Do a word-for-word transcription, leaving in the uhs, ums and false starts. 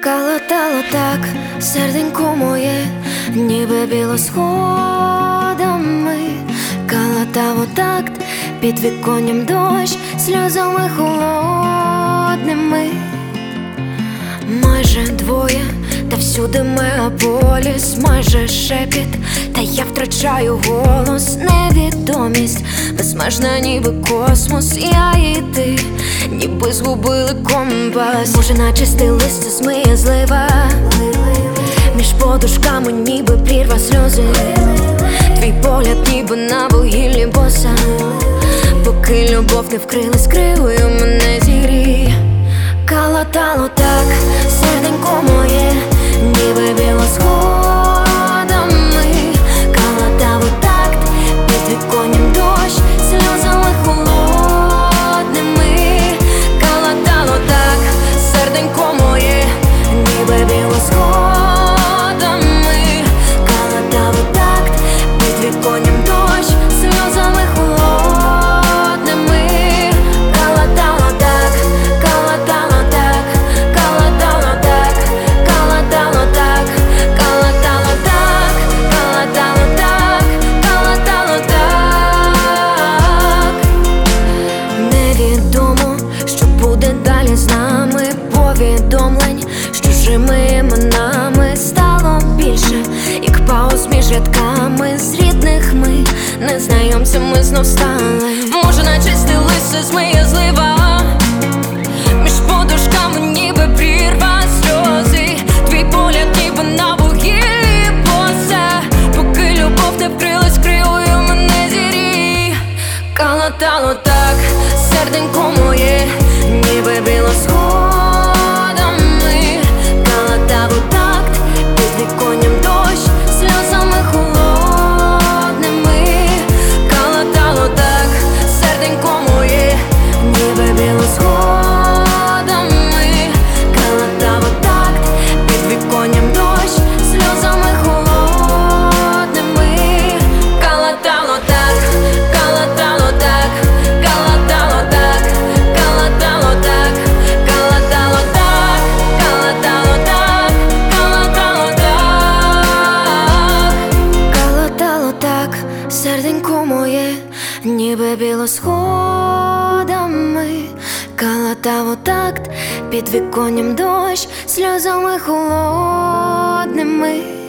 Калатало так, серденько моє, ніби білосходами. Калатав у такт, під віконням дощ, сльозами холодними. Майже двоє, та всюди мегаполіс, майже шепіт, та я втрачаю голос. Невідомість безмежна, ніби космос. Я і ти, ніби згубили компас. Може, наче стилист змиє злива, між подушками ніби прірва сльози. Твій погляд ніби на вугіллі боса. Поки любов не вкрила скривою, мене зігріє. Калатало так, серденько моє, ніби білосходами. Калатав у такт, під віконням дощ, сльозами холодними. Калатало так, серденько моє, ніби білосходами. Калатав у такт, під віконням дощ, сльозами холодними. Калатало так, калатало так, калатало так, калатало так, калатало так, калатало так, калатало так. Невідомо, що буде далі з нами. Повідомлень з чужими іменами стало більше, як пауз між рядками. З рідних ми незнайомцями знов стали. Може, наче стилист змиє злива, між подушками ніби прірва сльози. Твій погляд ніби на вугіллі боса. Поки любов не вкрилась кривою, мене зігріє. Калатало так, серденько моє, ніби білосходами. Калатав у такт, під віконням дощ, сльозами холодними. Калатало так, серденько моє, ніби білосходами. Калатав у такт, під віконням дощ, сльозами холодними. Калатало так, калатало так, калатало так, калатало так, калатало так, калатало так, калатало так. Калатало так, серденько моє, ніби білосходами. Калатав у такт, під віконням дощ, сльозами холодними.